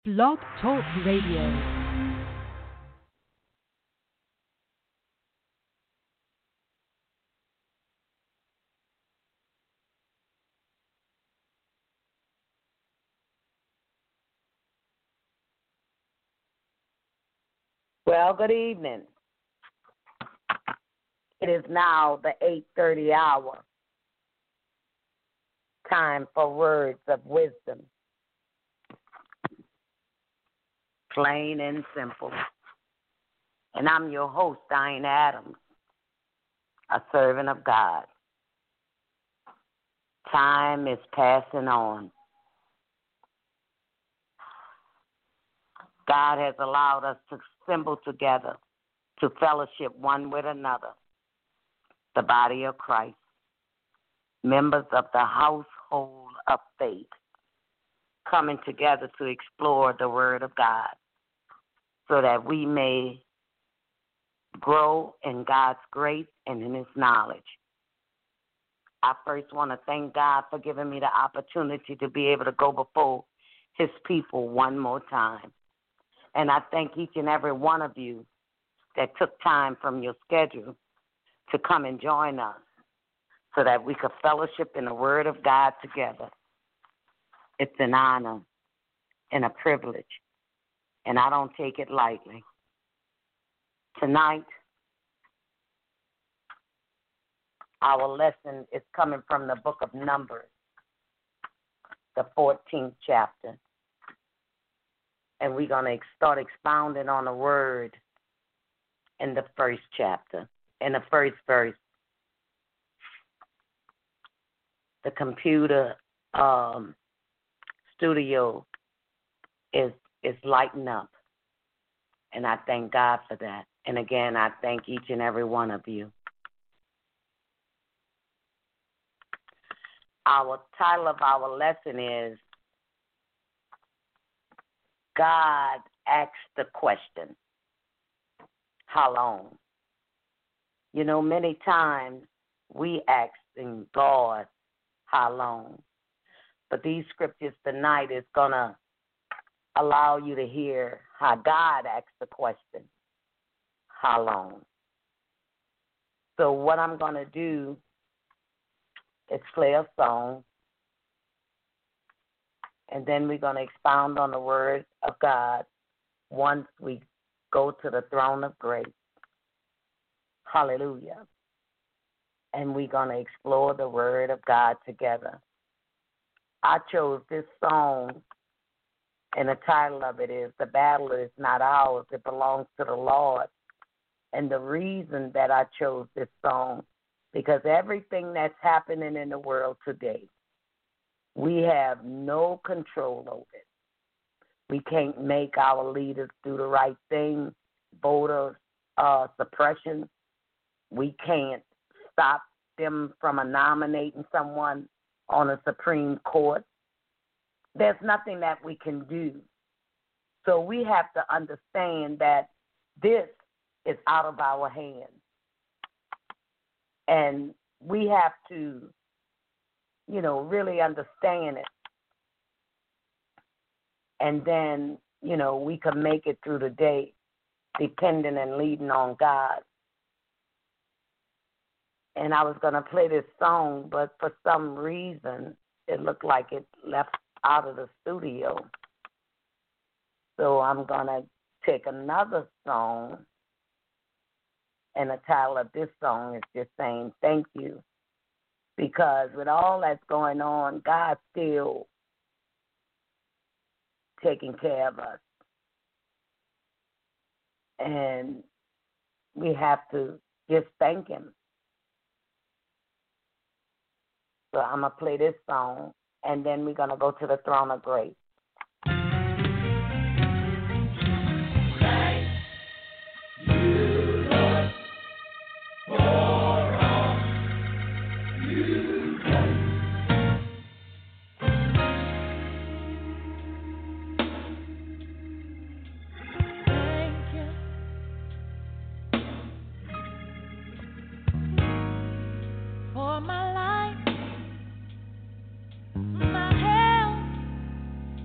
Blog Talk Radio. Well, good evening. It is now the 8:30 hour. Time for words of wisdom. Plain and simple. And I'm your host, Diane Adams, a servant of God. Time is passing on. God has allowed us to assemble together, to fellowship one with another, the body of Christ, members of the household of faith, coming together to explore the Word of God so that we may grow in God's grace and in His knowledge. I first want to thank God for giving me the opportunity to be able to go before His people one more time. And I thank each and every one of you that took time from your schedule to come and join us so that we could fellowship in the Word of God together. It's an honor and a privilege, and I don't take it lightly. Tonight, our lesson is coming from the book of Numbers, the 14th chapter. And we're going to start expounding on the word in the first chapter, in the first verse. The computer studio is lighting up, and I thank God for that. And again, I thank each and every one of you. Our title of our lesson is God asks the question, how long? You know, many times we ask in God, how long? But these scriptures tonight is going to allow you to hear how God asks the question, how long? So what I'm going to do is play a song, and then we're going to expound on the Word of God once we go to the throne of grace. Hallelujah. And we're going to explore the Word of God together. I chose this song, and the title of it is The Battle Is Not Ours, It Belongs to the Lord. And the reason that I chose this song, because everything that's happening in the world today, we have no control over it. We can't make our leaders do the right thing, voter suppression. We can't stop them from nominating someone on a Supreme Court. There's nothing that we can do. So we have to understand that this is out of our hands. And we have to, really understand it. And then, we can make it through the day, depending and leading on God. And I was going to play this song, but for some reason, it looked like it left out of the studio. So I'm going to take another song, and the title of this song is just saying thank you. Because with all that's going on, God's still taking care of us. And we have to just thank Him. So I'm going to play this song, and then we're going to go to the throne of grace. For my life, my health,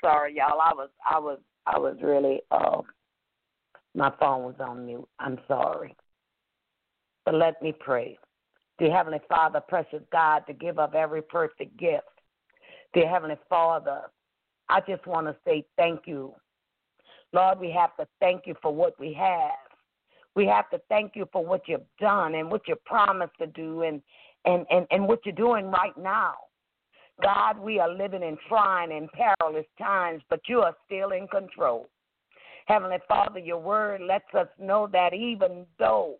sorry, y'all. I was really my phone was on mute. I'm sorry. But let me pray. Dear Heavenly Father, precious God, to give of every perfect gift. Dear Heavenly Father, I just want to say thank you. Lord, we have to thank you for what we have. We have to thank you for what you've done and what you promised to do and what you're doing right now. God, we are living in trying and perilous times, but you are still in control. Heavenly Father, your word lets us know that even though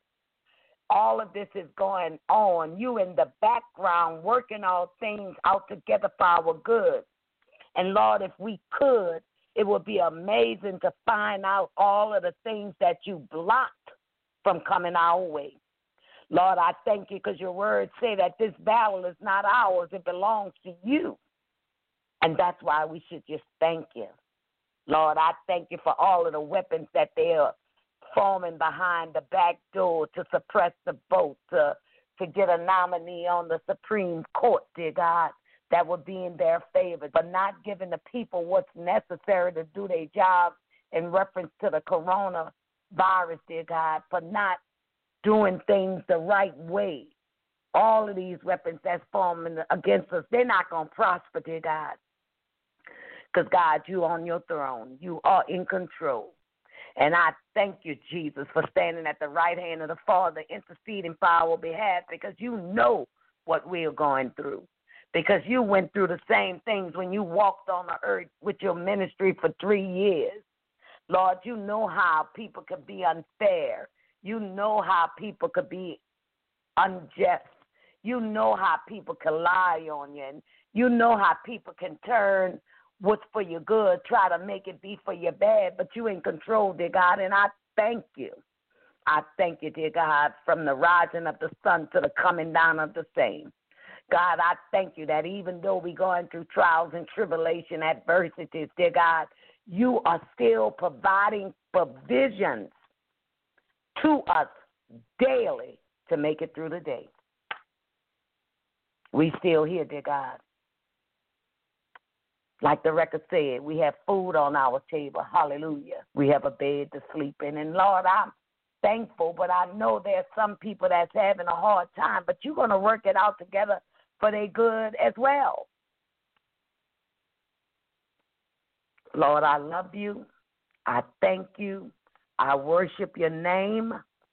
all of this is going on, you in the background working all things out together for our good. And Lord, if we could, it would be amazing to find out all of the things that you blocked from coming our way. Lord, I thank you because your words say that this battle is not ours, it belongs to you. And that's why we should just thank you. Lord, I thank you for all of the weapons that they are forming behind the back door to suppress the vote, to get a nominee on the Supreme Court, dear God, that would be in their favor, but not giving the people what's necessary to do their job in reference to the coronavirus, dear God, for not doing things the right way. All of these weapons that's forming against us, they're not going to prosper, dear God. Because, God, you on your throne. You are in control. And I thank you, Jesus, for standing at the right hand of the Father, interceding for our behalf, because you know what we're going through. Because you went through the same things when you walked on the earth with your ministry for 3 years. Lord, you know how people could be unfair. You know how people could be unjust. You know how people can lie on you. And you know how people can turn what's for your good, try to make it be for your bad, but you in control, dear God, and I thank you. I thank you, dear God, from the rising of the sun to the coming down of the same. God, I thank you that even though we're going through trials and tribulation, adversities, dear God, you are still providing provisions to us daily to make it through the day. We still here, dear God. Like the record said, we have food on our table. Hallelujah. We have a bed to sleep in. And, Lord, I'm thankful, but I know there's some people that's having a hard time, but you're going to work it out together for their good as well. Lord, I love you. I thank you. I worship your name.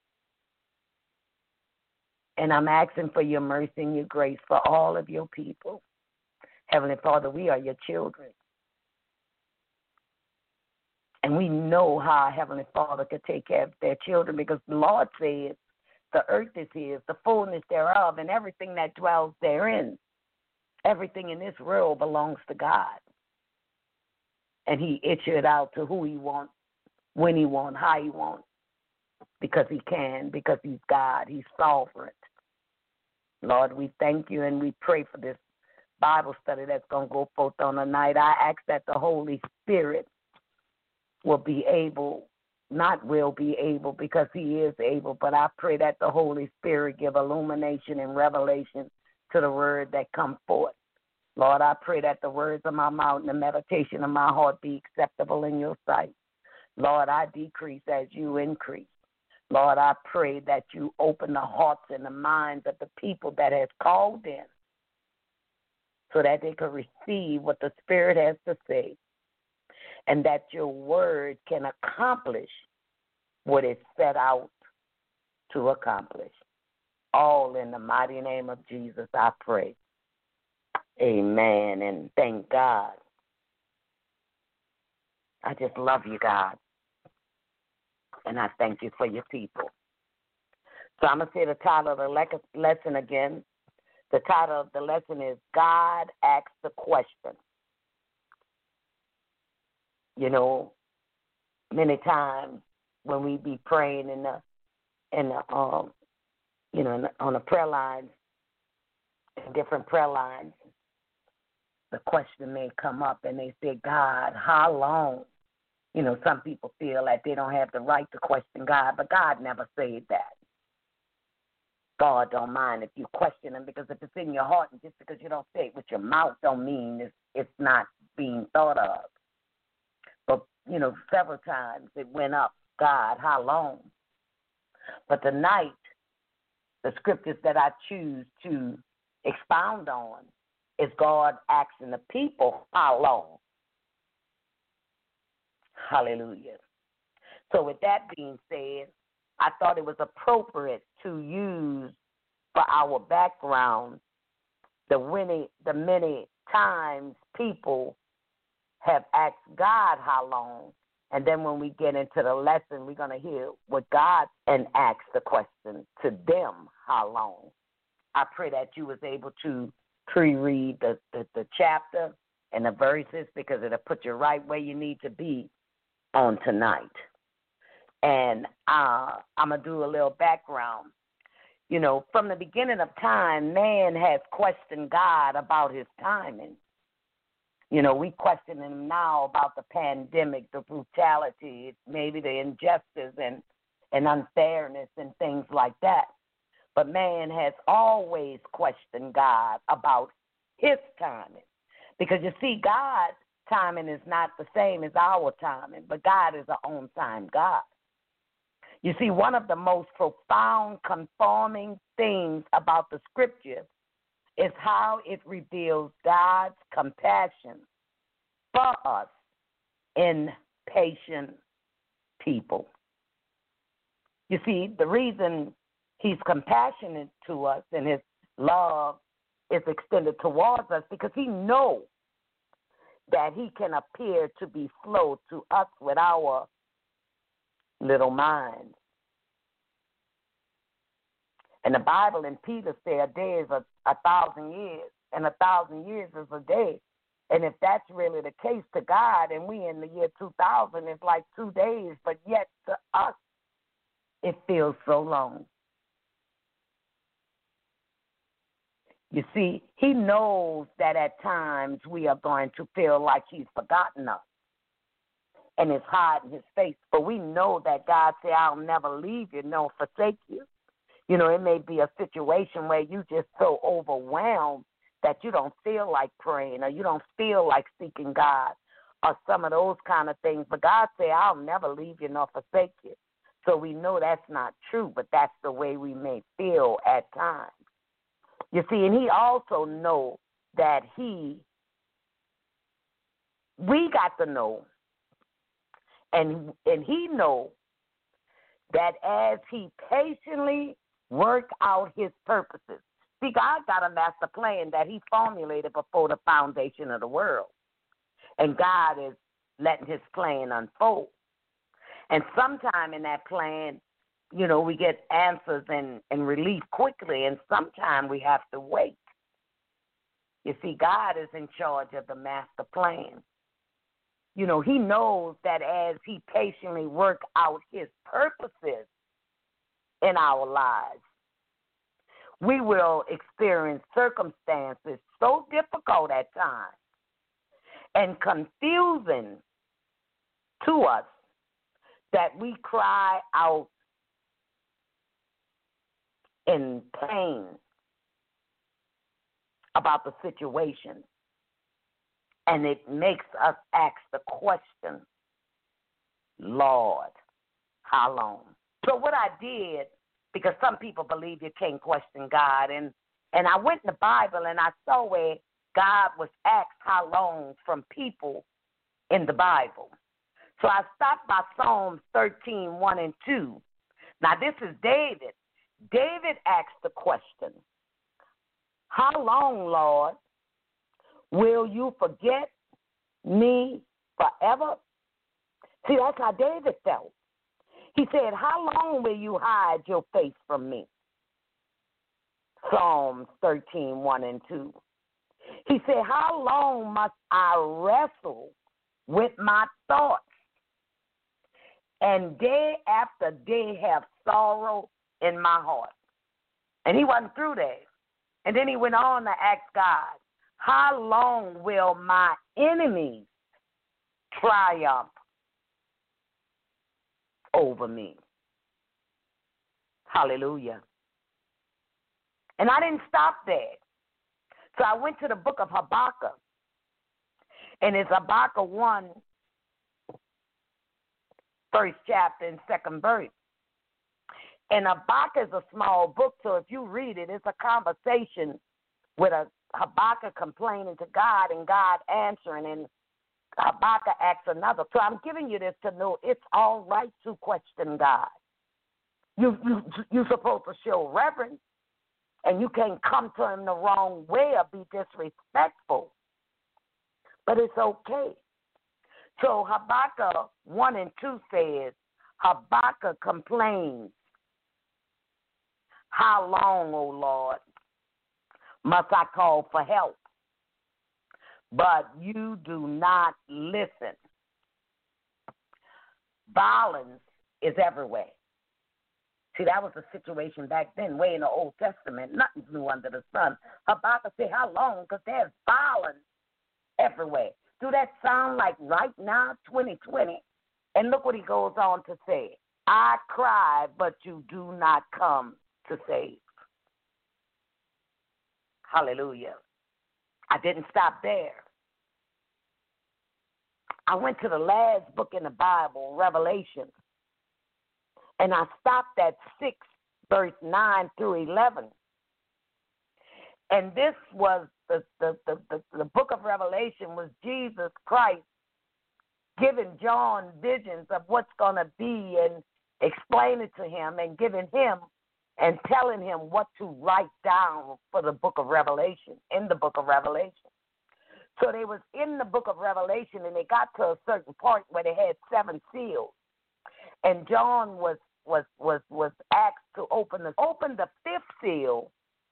And I'm asking for your mercy and your grace for all of your people. Heavenly Father, we are your children. And we know how Heavenly Father could take care of their children because the Lord says the earth is his, the fullness thereof, and everything that dwells therein. Everything in this world belongs to God. And he issued out to who he wants, when he wants, how he wants, because he can, because he's God, he's sovereign. Lord, we thank you and we pray for this Bible study that's going to go forth on the night. I ask that the Holy Spirit will be able, not will be able because he is able, but I pray that the Holy Spirit give illumination and revelation to the word that come forth. Lord, I pray that the words of my mouth and the meditation of my heart be acceptable in your sight. Lord, I decrease as you increase. Lord, I pray that you open the hearts and the minds of the people that has called in, so that they can receive what the Spirit has to say, and that your word can accomplish what it's set out to accomplish. All in the mighty name of Jesus, I pray. Amen, and thank God. I just love you, God, and I thank you for your people. So I'm going to say the title of the lesson again. The title of the lesson is God Asks the Question. You know, many times when we be praying on the prayer lines, different prayer lines, the question may come up and they say, God, how long? You know, some people feel like they don't have the right to question God, but God never said that. God don't mind if you question him, because if it's in your heart and just because you don't say it with your mouth don't mean it's not being thought of. several times it went up, God, how long? But tonight, the scriptures that I choose to expound on is God asking the people, how long? Hallelujah. So with that being said, I thought it was appropriate to use for our background the many times people have asked God how long. And then when we get into the lesson, we're going to hear what God and ask the question to them, how long? I pray that you was able to pre-read the chapter and the verses, because it'll put you right where you need to be on tonight. And I'm going to do a little background. From the beginning of time, man has questioned God about his timing. We question him now about the pandemic, the brutality, maybe the injustice and unfairness and things like that. But man has always questioned God about his timing. Because you see, God's timing is not the same as our timing, but God is an on-time God. You see, one of the most profound conforming things about the scripture is how it reveals God's compassion for us in patient people. You see, the reason he's compassionate to us and his love is extended towards us because he knows that he can appear to be slow to us with our little minds. And the Bible and Peter say a day is 1,000 years, and 1,000 years is a day. And if that's really the case to God, and we in the year 2000, it's like 2 days, but yet to us, it feels so long. You see, he knows that at times we are going to feel like he's forgotten us and it's hiding his face. But we know that God said, I'll never leave you nor forsake you. It may be a situation where you just so overwhelmed that you don't feel like praying or you don't feel like seeking God or some of those kind of things. But God said, I'll never leave you nor forsake you. So we know that's not true, but that's the way we may feel at times. You see, and he also knows that we got to know, and he knows that as he patiently work out his purposes. See, God got a master plan that he formulated before the foundation of the world. And God is letting his plan unfold. And sometime in that plan, we get answers and relief quickly, and sometime we have to wait. You see, God is in charge of the master plan. He knows that as he patiently work out his purposes in our lives, we will experience circumstances so difficult at times and confusing to us that we cry out in pain about the situation. And it makes us ask the question, Lord, how long? So what I did, because some people believe you can't question God, and I went in the Bible and I saw where God was asked how long from people in the Bible. So I stopped by Psalms 13, 1 and 2. Now this is David. David asked the question, how long, Lord, will you forget me forever? See, that's how David felt. He said, how long will you hide your face from me? Psalms 13, 1 and 2. He said, how long must I wrestle with my thoughts and day after day have sorrow in my heart? And he wasn't through there. And then he went on to ask God, how long will my enemies triumph over me? Hallelujah. And I didn't stop there. So I went to the book of Habakkuk. And it's Habakkuk 1, first chapter and second verse. And Habakkuk is a small book, so if you read it, it's a conversation with a Habakkuk complaining to God and God answering, and Habakkuk asks another. So I'm giving you this to know it's all right to question God. You're supposed to show reverence, and you can't come to him the wrong way or be disrespectful. But it's okay. So Habakkuk 1 and 2 says, Habakkuk complains, "How long, O Lord, must I call for help? But you do not listen." Violence is everywhere. See, that was the situation back then, way in the Old Testament. Nothing's new under the sun. Habakkuk said, how long? Because there's violence everywhere. Do that sound like right now, 2020? And look what he goes on to say. I cry, but you do not come to save. Hallelujah. I didn't stop there. I went to the last book in the Bible, Revelation, and I stopped at 6, verse 9 through 11. And this was the book of Revelation was Jesus Christ giving John visions of what's going to be and explaining to him and giving him and telling him what to write down for the book of Revelation, in the book of Revelation. So they was in the book of Revelation, and they got to a certain point where they had 7 seals. And John was asked to open the 5th seal.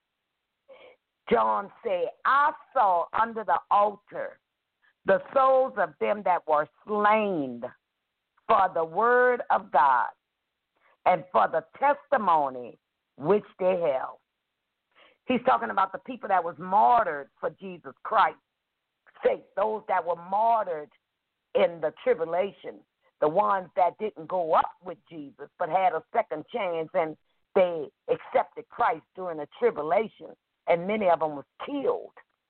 John said, I saw under the altar the souls of them that were slain for the word of God and for the testimony which they held. He's talking about the people that was martyred for Jesus Christ. Say, those that were martyred in the tribulation, the ones that didn't go up with Jesus but had a second chance, and they accepted Christ during the tribulation, and many of them was killed.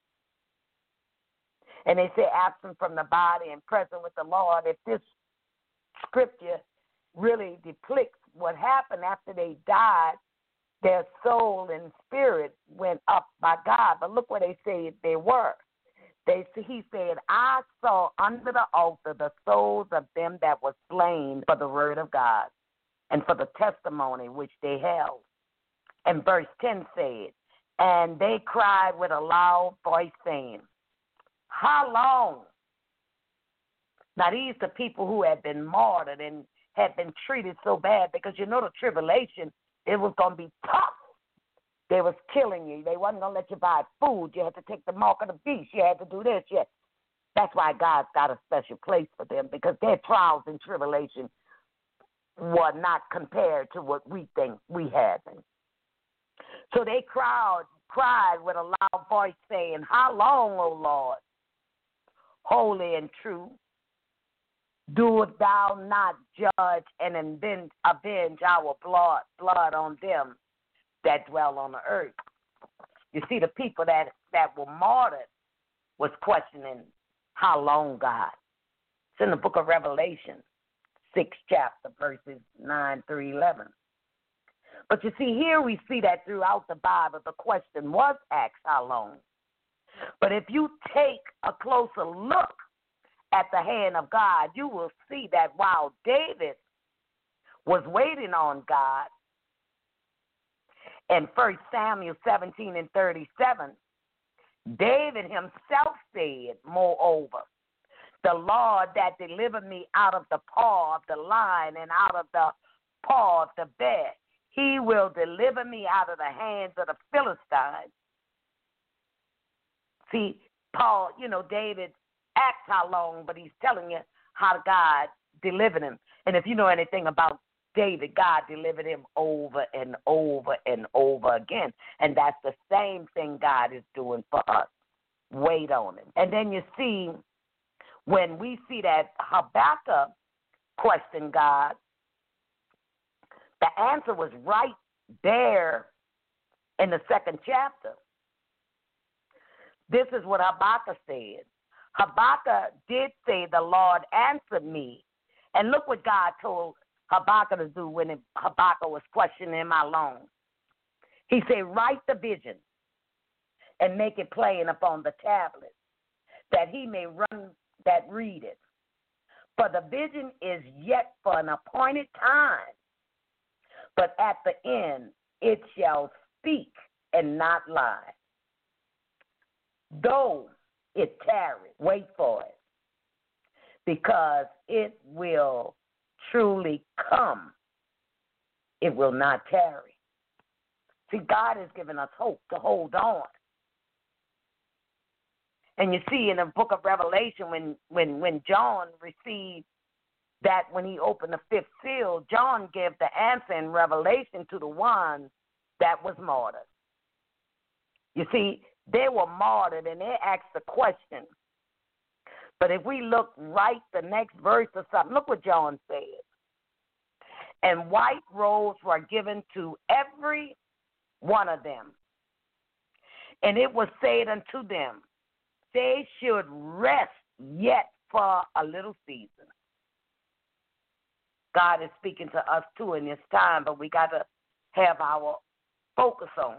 And they say absent from the body and present with the Lord. If this scripture really depicts what happened after they died, their soul and spirit went up by God. But look where they say they were. He said, I saw under the altar the souls of them that were slain for the word of God and for the testimony which they held. And verse 10 said, and they cried with a loud voice saying, how long? Now these are people who had been martyred and had been treated so bad because you know the tribulation, it was going to be tough. They was killing you. They wasn't going to let you buy food. You had to take the mark of the beast. You had to do this. That's why God's got a special place for them, because their trials and tribulation were not compared to what we think we had. So they cried with a loud voice saying, how long, O Lord, holy and true, doest thou not judge and avenge our blood on them that dwell on the earth? You see, the people that were martyred was questioning, how long, God? It's in the book of Revelation, 6th chapter, verses 9 through 11. But you see, here we see that throughout the Bible, the question was asked, how long? But if you take a closer look at the hand of God, you will see that while David was waiting on God, in 1 Samuel 17 and 37, David himself said, moreover, the Lord that delivered me out of the paw of the lion and out of the paw of the bear, he will deliver me out of the hands of the Philistines. See, Paul, David asked how long, but he's telling you how God delivered him. And if you know anything about David, God delivered him over and over and over again. And that's the same thing God is doing for us. Wait on him. And then you see, when we see that Habakkuk questioned God, the answer was right there in the 2nd chapter. This is what Habakkuk said. Habakkuk did say, the Lord answered me And look what God told Habakkuk to do when Habakkuk was questioning him alone. He said, write the vision and make it plain upon the tablet, that he may run that read it. For the vision is yet for an appointed time, but at the end it shall speak and not lie. Though it tarry, wait for it, because it will truly come. It will not tarry. See, God has given us hope to hold on. And you see in the book of Revelation, when John received that, when he opened the fifth seal, John gave the answer in Revelation to the one that was martyred. You see, they were martyred, and they asked the question. But if we look right the next verse or something, look what John said. And white robes were given to every one of them. And it was said unto them, they should rest yet for a little season. God is speaking to us too in this time, but we got to have our focus on.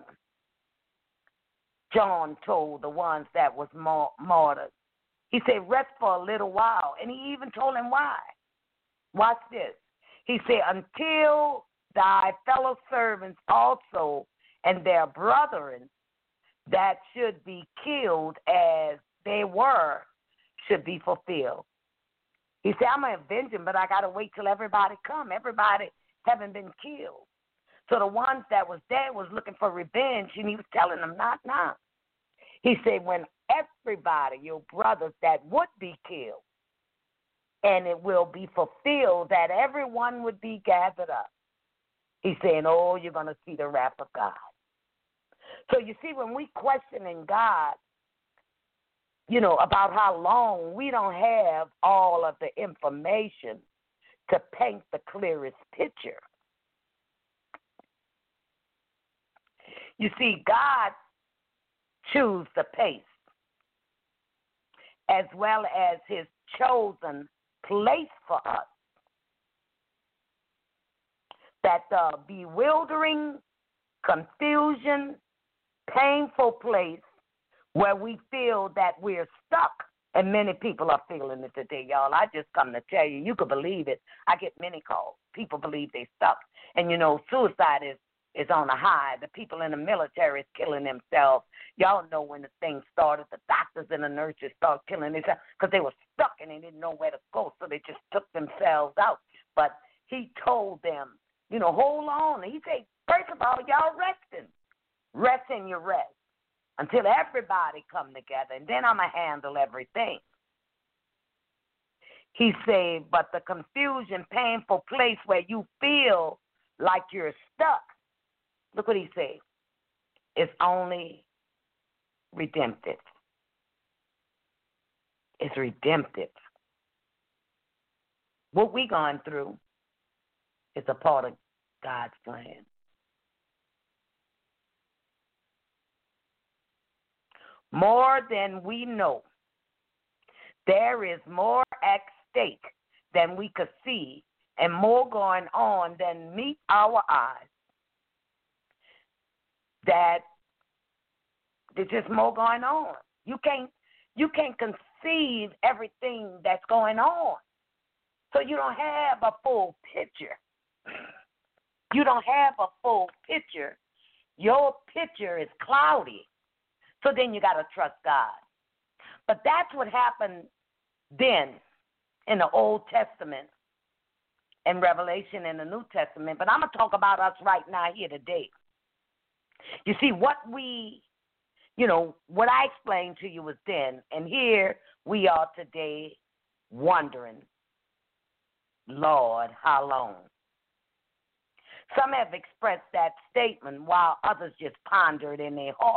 John told the ones that was martyred. He said, rest for a little while. And he even told him why. Watch this. He said, until thy fellow servants also and their brethren that should be killed as they were should be fulfilled. He said, I'm going to avenge them, but I got to wait till everybody come. Everybody haven't been killed. So the ones that was there was looking for revenge, and he was telling them, not now. He said, when everybody, your brothers that would be killed, and it will be fulfilled that everyone would be gathered up. He's saying, oh, you're going to see the wrath of God. So you see, when we questioning God, about how long, we don't have all of the information to paint the clearest picture. You see, God chooses the pace as well as his chosen place for us. That the bewildering, confusion, painful place where we feel that we're stuck, and many people are feeling it today, y'all. I just come to tell you, you could believe it. I get many calls. People believe they're stuck. And, suicide is on a high. The people in the military is killing themselves. Y'all know when the thing started, the doctors and the nurses started killing themselves because they were stuck and they didn't know where to go, so they just took themselves out. But he told them, hold on. He said, first of all, y'all resting. Rest in your rest until everybody come together, and then I'm going to handle everything. He said, but the confusion, painful place where you feel like you're stuck, look what he said, it's only redemptive. It's redemptive. What we gone through is a part of God's plan. More than we know. There is more at stake than we could see, and more going on than meet our eyes. That there's just more going on. You can't conceive everything that's going on. So you don't have a full picture. You don't have a full picture. Your picture is cloudy. So then you got to trust God. But that's what happened then in the Old Testament and Revelation in the New Testament. But I'm going to talk about us right now here today. You see, what I explained to you was then, and here we are today wondering, Lord, how long? Some have expressed that statement while others just ponder it in their heart.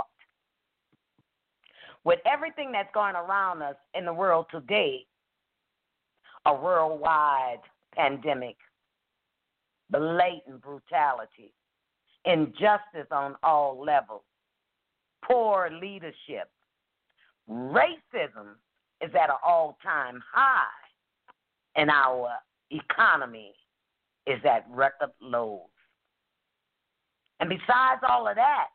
With everything that's going around us in the world today, a worldwide pandemic, blatant brutality, injustice on all levels, poor leadership, racism is at an all-time high in our economy is at record lows. And besides all of that,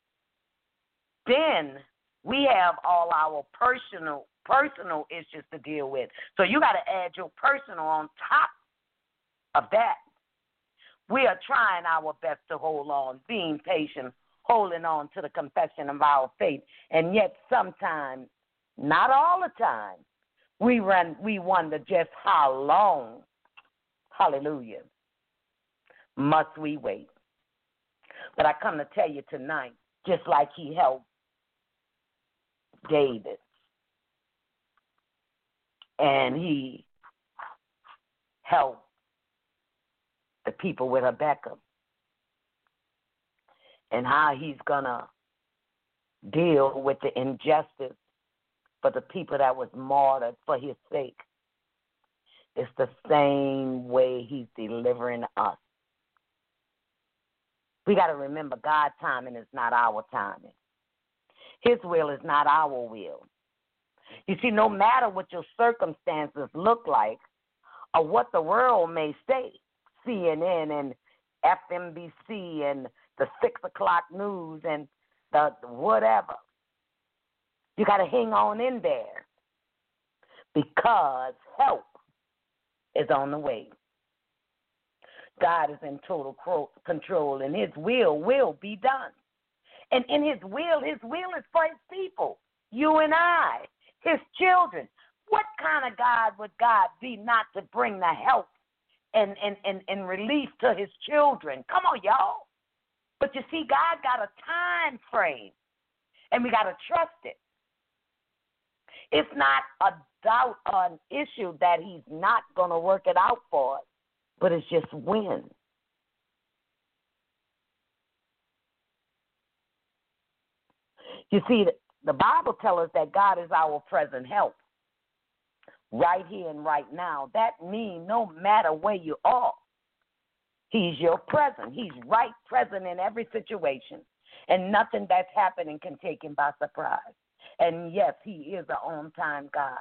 then we have all our personal issues to deal with. So you got to add your personal on top of that. We are trying our best to hold on, being patient, holding on to the confession of our faith, and yet sometimes, not all the time, we wonder just how long, hallelujah, must we wait. But I come to tell you tonight, just like he helped David, and he helped the people with Habakkuk, and how he's going to deal with the injustice for the people that was martyred for his sake. It's the same way he's delivering us. We got to remember God's timing is not our timing. His will is not our will. You see, no matter what your circumstances look like or what the world may say, CNN and FMBC and the 6 o'clock news and the whatever, you got to hang on in there because help is on the way. God is in total control, and his will be done. And in his will is for his people, you and I, his children. What kind of God would God be not to bring the help and relief to his children? Come on, y'all. But you see, God got a time frame, and we got to trust it. It's not a doubt or an issue that he's not going to work it out for us, but it's just when. You see, the Bible tells us that God is our present help right here and right now. That means no matter where you are, he's your present. He's right present in every situation, and nothing that's happening can take him by surprise. And yes, he is an on-time God.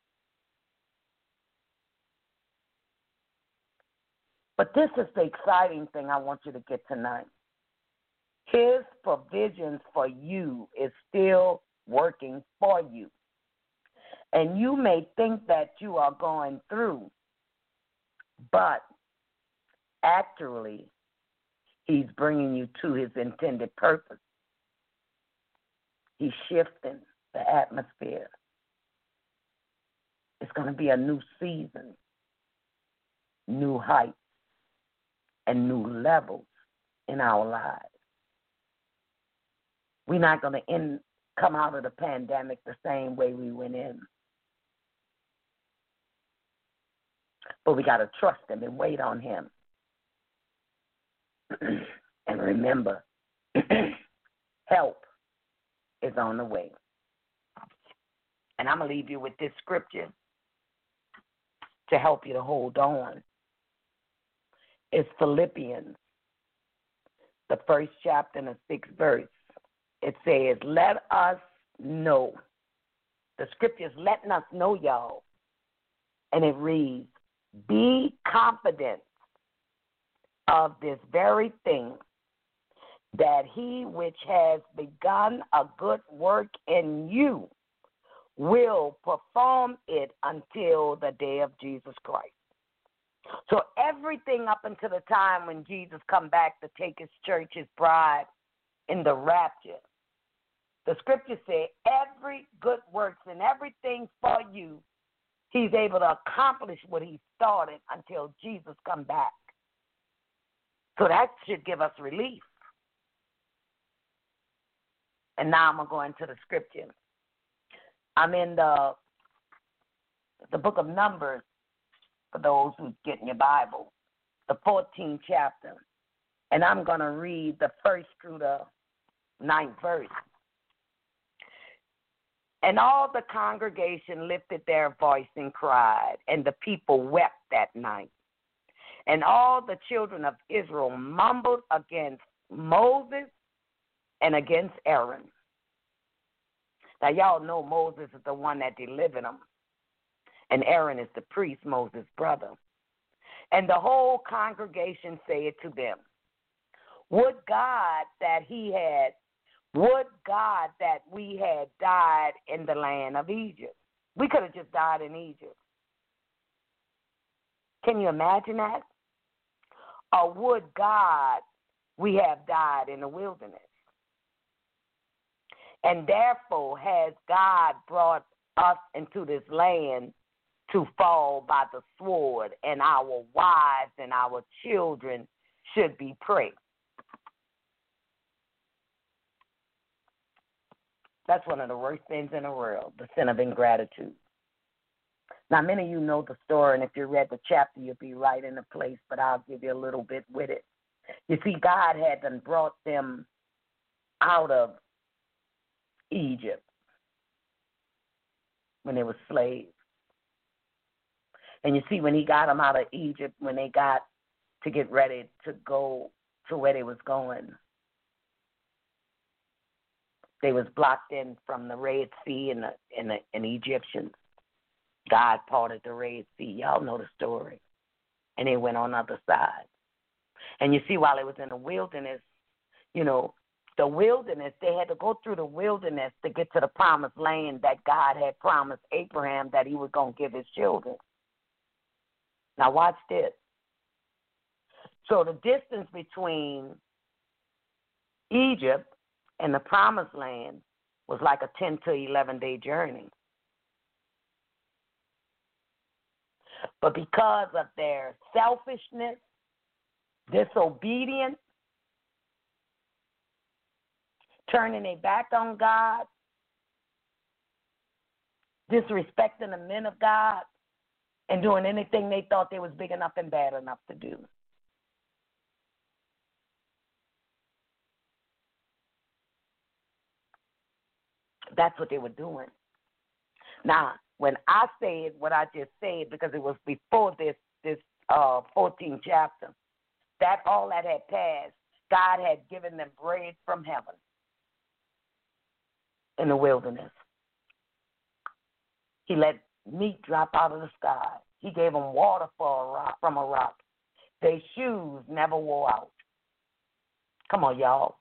But this is the exciting thing I want you to get tonight. His provisions for you is still working for you. And you may think that you are going through, but actually, he's bringing you to his intended purpose. He's shifting the atmosphere. It's going to be a new season, new heights, and new levels in our lives. We're not going to come out of the pandemic the same way we went in. But we got to trust him and wait on him. And remember, help is on the way. And I'm going to leave you with this scripture to help you to hold on. It's Philippians, the 1st chapter and the 6th verse. It says, let us know. The scripture's letting us know, y'all. And it reads, be confident of this very thing, that he which has begun a good work in you will perform it until the day of Jesus Christ. So everything up until the time when Jesus come back to take his church, his bride, in the rapture, the scripture says every good works and everything for you, he's able to accomplish what he started until Jesus come back. So that should give us relief. And now I'm going to go into the scripture. I'm in the book of Numbers, for those who's getting your Bible, the 14th chapter. And I'm going to read the 1st through the 9th verse. And all the congregation lifted their voice and cried, and the people wept that night. And all the children of Israel mumbled against Moses and against Aaron. Now, y'all know Moses is the one that delivered them, and Aaron is the priest, Moses' brother. And the whole congregation said to them, would God that we had died in the land of Egypt. We could have just died in Egypt. Can you imagine that? Or would God we have died in the wilderness? And therefore has God brought us into this land to fall by the sword, and our wives and our children should be prey. That's one of the worst things in the world, the sin of ingratitude. Now, many of you know the story, and if you read the chapter, you'll be right in the place, but I'll give you a little bit with it. You see, God had done brought them out of Egypt when they were slaves. And you see, when he got them out of Egypt, when they got to get ready to go to where they was going, they was blocked in from the Red Sea and the Egyptians. God parted the Red Sea. Y'all know the story. And they went on the other side. And you see, while they was in the wilderness, the wilderness, they had to go through the wilderness to get to the promised land that God had promised Abraham that he was going to give his children. Now watch this. So the distance between Egypt and the promised land was like a 10 to 11-day journey. But because of their selfishness, disobedience, turning their back on God, disrespecting the men of God, and doing anything they thought they was big enough and bad enough to do. That's what they were doing. Now, when I said what I just said, because it was before this 14th chapter, that all that had passed, God had given them bread from heaven in the wilderness. He let meat drop out of the sky. He gave them water from a rock. Their shoes never wore out. Come on, y'all.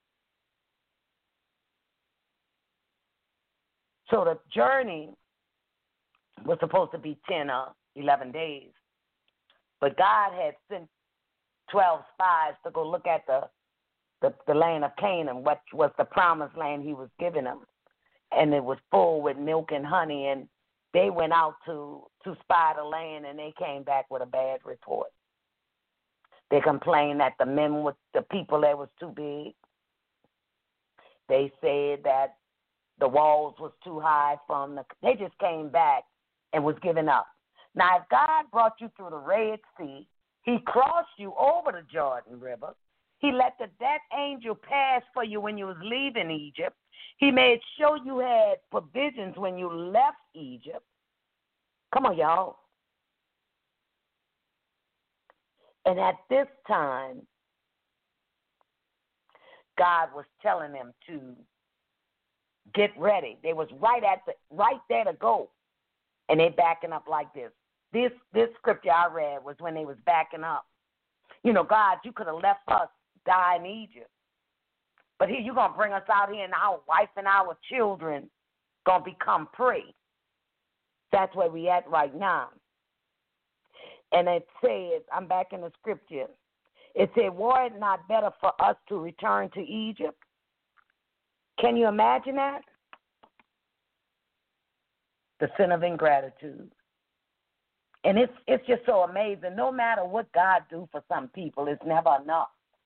So the journey was supposed to be 10 or 11 days. But God had sent 12 spies to go look at the land of Canaan, which was the promised land he was giving them. And it was full with milk and honey. And they went out to spy the land, and they came back with a bad report. They complained that the people there was too big. They said that the walls was too high they just came back and was giving up. Now, if God brought you through the Red Sea, he crossed you over the Jordan River. He let the death angel pass for you when you was leaving Egypt. He made sure you had provisions when you left Egypt. Come on, y'all. And at this time, God was telling them to get ready. They was right there to go. And they backing up like this. This scripture I read was when they was backing up. God, you could have left us die in Egypt. But here you're going to bring us out here and our wife and our children going to become prey. That's where we at right now. And it says, I'm back in the scripture. It said, were it not better for us to return to Egypt? Can you imagine that? The sin of ingratitude. And it's just so amazing. No matter what God do for some people, it's never enough.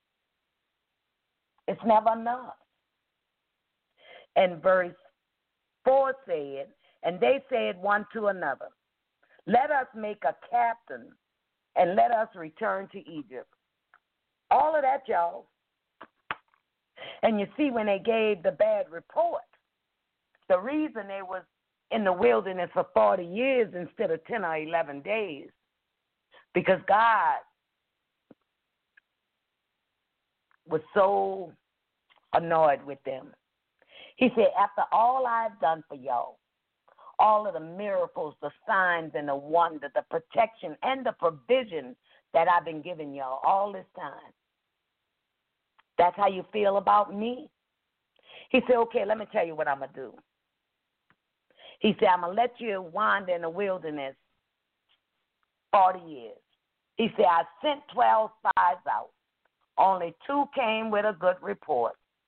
It's never enough. And verse 4 said, and they said one to another, let us make a captain and let us return to Egypt. All of that, y'all. And you see, when they gave the bad report, the reason they was in the wilderness for 40 years instead of 10 or 11 days, because God was so annoyed with them. He said, after all I've done for y'all, all of the miracles, the signs and the wonder, the protection and the provision that I've been giving y'all all this time. That's how you feel about me? He said, okay, let me tell you what I'm going to do. He said, I'm going to let you wander in the wilderness 40 years. He said, I sent 12 spies out. Only 2 came with a good report.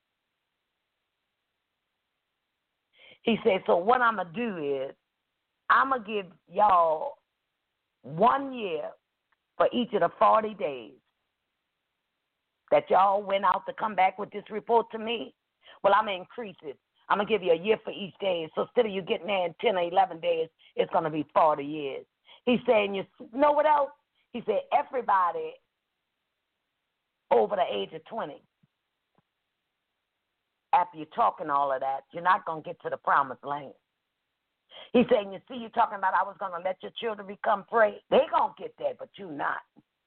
He said, so what I'm going to do is I'm going to give y'all 1 year for each of the 40 days that y'all went out to come back with this report to me. Well, I'm going to increase it. I'm going to give you a year for each day. So instead of you getting there in 10 or 11 days, it's going to be 40 years. He's saying, you know what else? He said, everybody over the age of 20, after you're talking all of that, you're not going to get to the promised land. He's saying, you see, you're talking about I was going to let your children become prey. They're going to get there, but you not.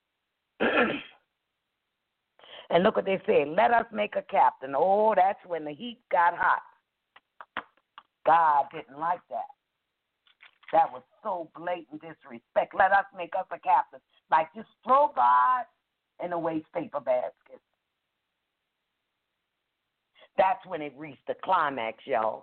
And look what they said, let us make a captain. Oh, that's when the heat got hot. God didn't like that. That was so blatant disrespect. Let us make us a captain. Like, just throw God in a waste paper basket. That's when it reached the climax, y'all.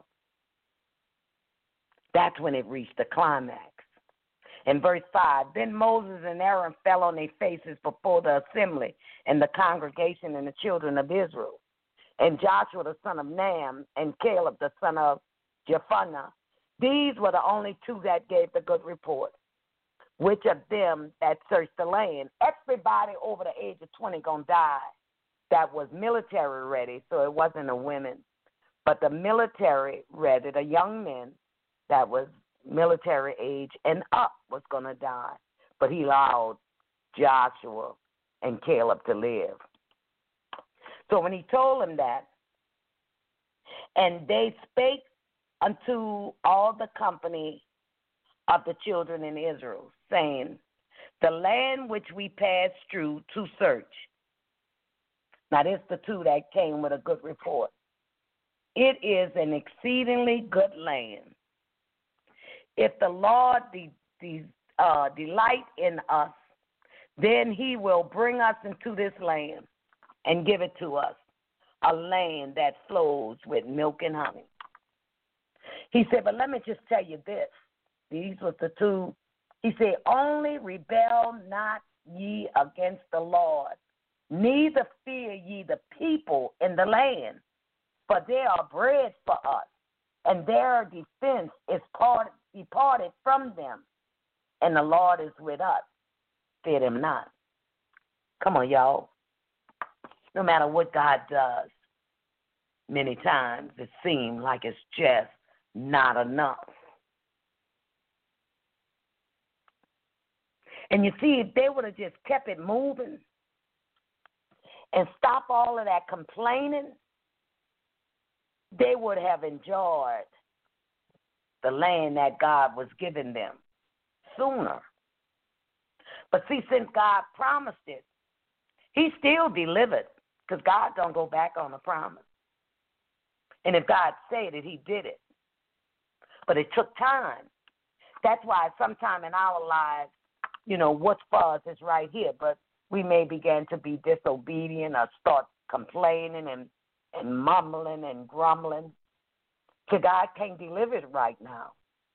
That's when it reached the climax. In verse 5, then Moses and Aaron fell on their faces before the assembly and the congregation and the children of Israel. And Joshua the son of Nun and Caleb the son of Jephunneh, these were the only 2 that gave the good report. Which of them that searched the land? Everybody over the age of 20 going to die that was military ready, so it wasn't the women. But the military ready, the young men that was military age and up was going to die. But he allowed Joshua and Caleb to live. So when he told them that, and they spake unto all the company of the children in Israel, saying, the land which we passed through to search. Now, this is the 2 that came with a good report. It is an exceedingly good land. If the Lord delight in us, then he will bring us into this land and give it to us, a land that flows with milk and honey. He said, but let me just tell you this. These were the 2. He said, only rebel not ye against the Lord, neither fear ye the people in the land, for they are bread for us, and their defense is departed from them, and the Lord is with us. Fear them not. Come on, y'all. No matter what God does, many times it seems like it's just not enough. And you see, if they would have just kept it moving and stopped all of that complaining, they would have enjoyed the land that God was giving them sooner. But see, since God promised it, he still delivered, because God don't go back on a promise. And if God said it, he did it. But it took time. That's why sometime in our lives, what's for us is right here, but we may begin to be disobedient or start complaining and mumbling and grumbling. So God can't deliver it right now.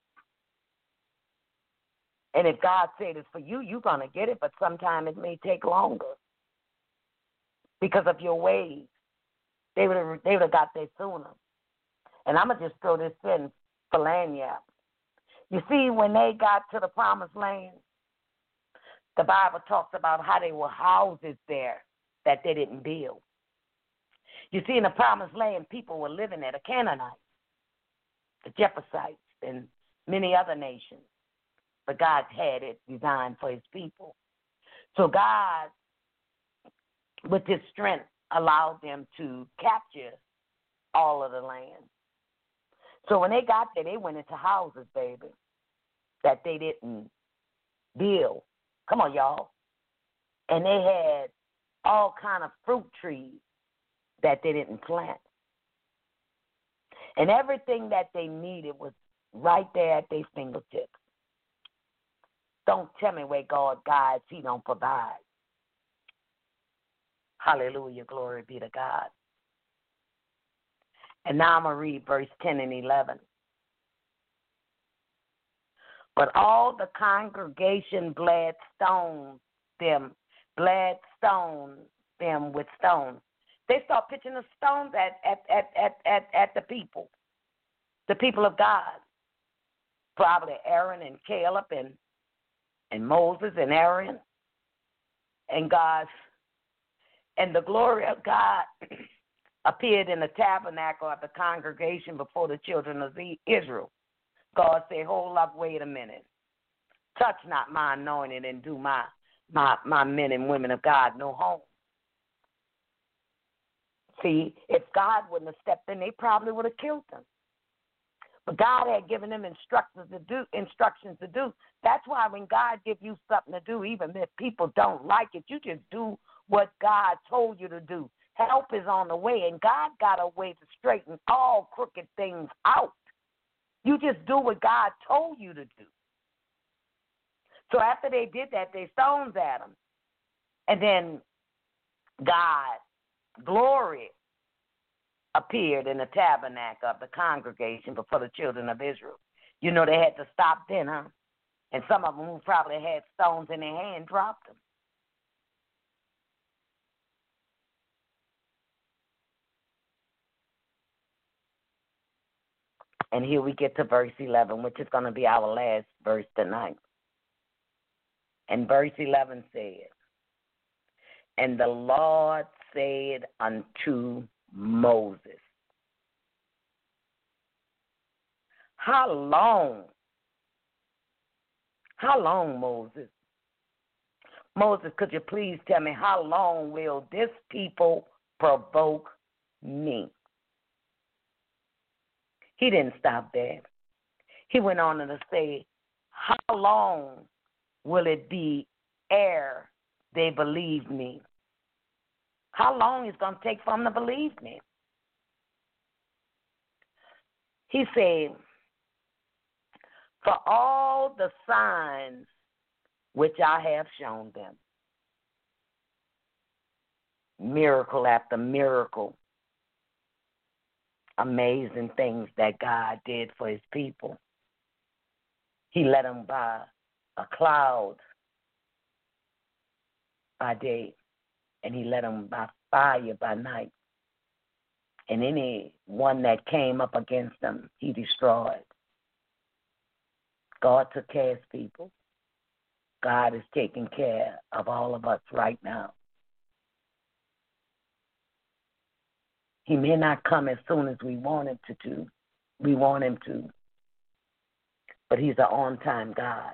And if God said it's for you, you're going to get it, but sometimes it may take longer because of your ways. They would have got there sooner. And I'm going to just throw this in for Lanyap. You see, when they got to the promised land, the Bible talks about how there were houses there that they didn't build. You see, in the promised land, people were living there, the Canaanites, the Jebusites, and many other nations. But God had it designed for his people. So God, with his strength, allowed them to capture all of the land. So when they got there, they went into houses, baby, that they didn't build. Come on, y'all. And they had all kind of fruit trees that they didn't plant. And everything that they needed was right there at their fingertips. Don't tell me where God guides, he don't provide. Hallelujah. Glory be to God. And now I'm going to read verse 10 and 11. But all the congregation stoned them with stones. They start pitching the stones at the people of God. Probably Aaron and Caleb and Moses and Aaron and God. And the glory of God appeared in the tabernacle of the congregation before the children of Israel. God said, hold up, wait a minute. Touch not my anointed and do my men and women of God no harm. See, if God wouldn't have stepped in, they probably would have killed them. But God had given them instructions to do. That's why when God gives you something to do, even if people don't like it, you just do what God told you to do. Help is on the way, and God got a way to straighten all crooked things out. You just do what God told you to do. So after they did that, they stoned at him. And then God's glory appeared in the tabernacle of the congregation before the children of Israel. You know, they had to stop then, huh? And some of them who probably had stones in their hand dropped them. And here we get to verse 11, which is going to be our last verse tonight. And verse 11 says, and the Lord said unto Moses, How long, Moses? Moses, could you please tell me, how long will this people provoke me? He didn't stop there. He went on to say, how long will it be ere they believe me? How long is it going to take for them to believe me? He said, for all the signs which I have shown them, miracle after miracle, amazing things that God did for his people. He led them by a cloud by day, and he led them by fire by night. And any one that came up against them, he destroyed. God took care of his people. God is taking care of all of us right now. He may not come as soon as we want him to. We want him to. But he's an on-time God.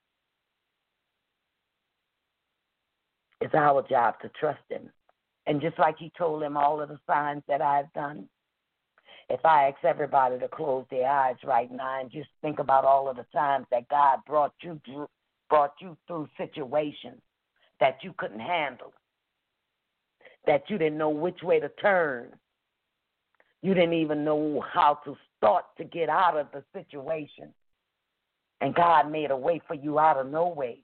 It's our job to trust him. And just like he told him all of the signs that I've done, if I ask everybody to close their eyes right now and just think about all of the times that God brought you through situations that you couldn't handle, that you didn't know which way to turn. You didn't even know how to start to get out of the situation. And God made a way for you out of no way.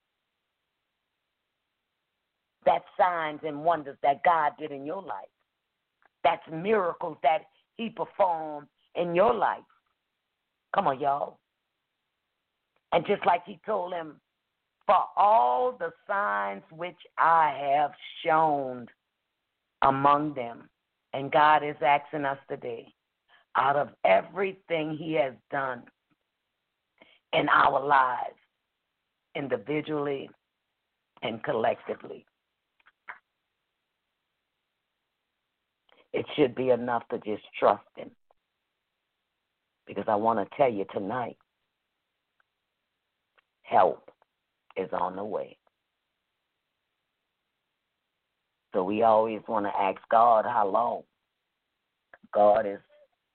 That's signs and wonders that God did in your life. That's miracles that he performed in your life. Come on, y'all. And just like he told him, for all the signs which I have shown among them. And God is asking us today, out of everything he has done in our lives, individually and collectively, it should be enough to just trust him. Because I want to tell you tonight, help is on the way. So we always want to ask God how long. God is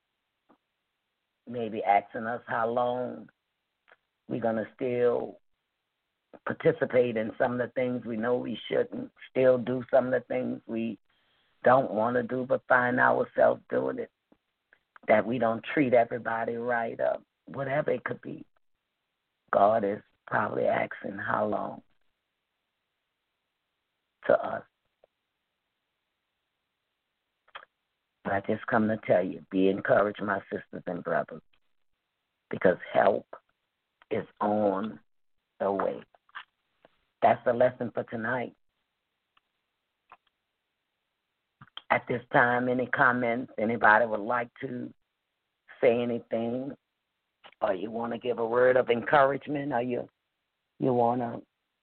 maybe asking us how long we're going to still participate in some of the things we know we shouldn't, still do some of the things we don't want to do, but find ourselves doing it, that we don't treat everybody right, whatever it could be. God is probably asking how long to us. I just come to tell you, be encouraged, my sisters and brothers, because help is on the way. That's the lesson for tonight. At this time, any comments, anybody would like to say anything, or you want to give a word of encouragement, or you want to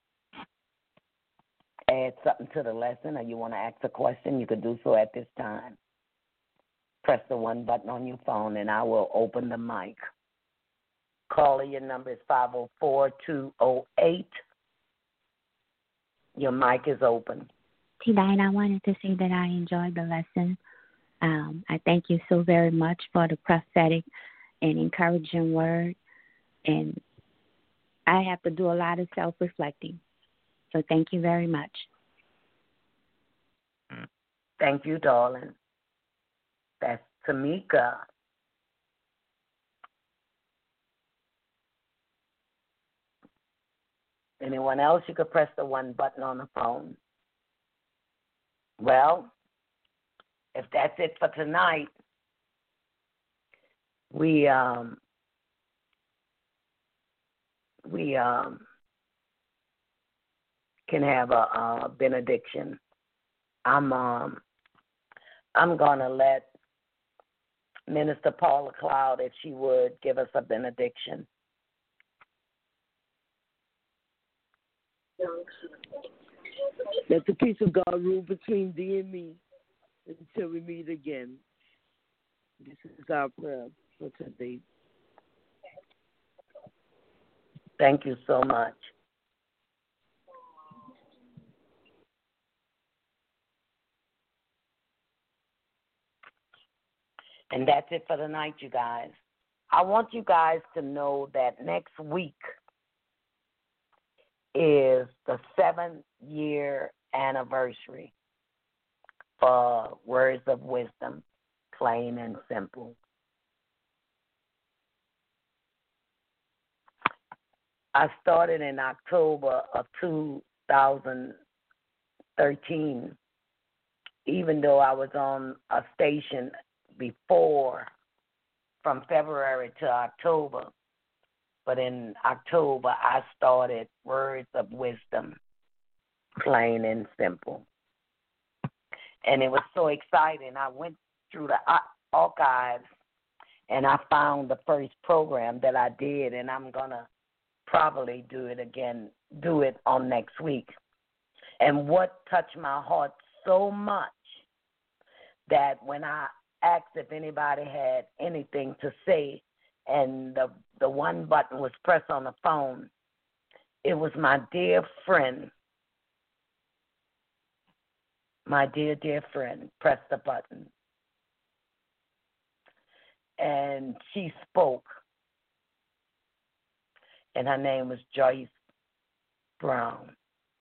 add something to the lesson, or you want to ask a question, you could do so at this time. Press the 1 button on your phone, and I will open the mic. Caller, your number is 504-208. Your mic is open. Tonight, I wanted to say that I enjoyed the lesson. I thank you so very much for the prophetic and encouraging word. And I have to do a lot of self-reflecting. So thank you very much. Thank you, darling. That's Tamika. Anyone else? You could press the 1 button on the phone. Well, if that's it for tonight, we can have a benediction. I'm gonna let Minister Paula Cloud, if she would, give us a benediction. Let the peace of God rule between thee and me until we meet again. This is our prayer for today. Thank you so much. And that's it for tonight, you guys. I want you guys to know that next week is the 7-year anniversary for Words of Wisdom, plain and simple. I started in October of 2013, even though I was on a station before from February to October. But in October, I started Words of Wisdom, plain and simple. And it was so exciting. I went through the archives, and I found the first program that I did, and I'm going to probably do it on next week. And what touched my heart so much that when I asked if anybody had anything to say, and the 1 button was pressed on the phone, it was my dear friend, my dear friend, pressed the button. And she spoke, and her name was Joyce Brown.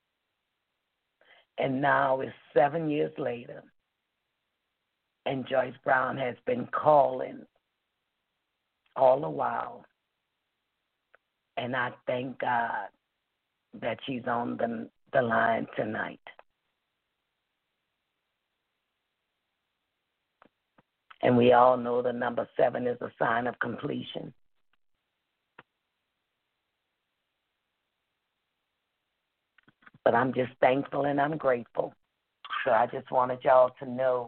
And now it's 7 years later, and Joyce Brown has been calling all the while. And I thank God that she's on the line tonight. And we all know the number 7 is a sign of completion. But I'm just thankful and I'm grateful. So I just wanted y'all to know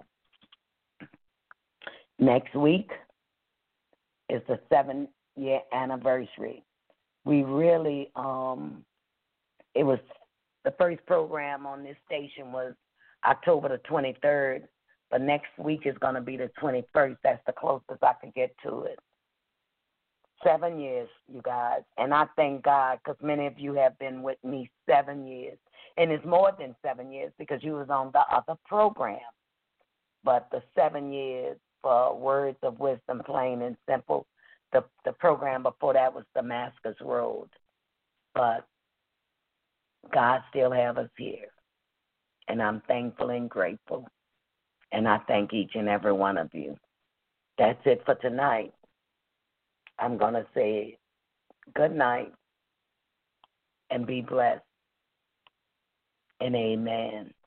next week is the 7-year anniversary. We really, it was the first program on this station was October the 23rd, but next week is going to be the 21st. That's the closest I could get to it. 7 years, you guys. And I thank God because many of you have been with me 7 years. And it's more than 7 years because you was on the other program. But the 7 years for Words of Wisdom, plain and simple, the program before that was Damascus Road. But God still have us here. And I'm thankful and grateful. And I thank each and every one of you. That's it for tonight. I'm going to say good night and be blessed. And amen.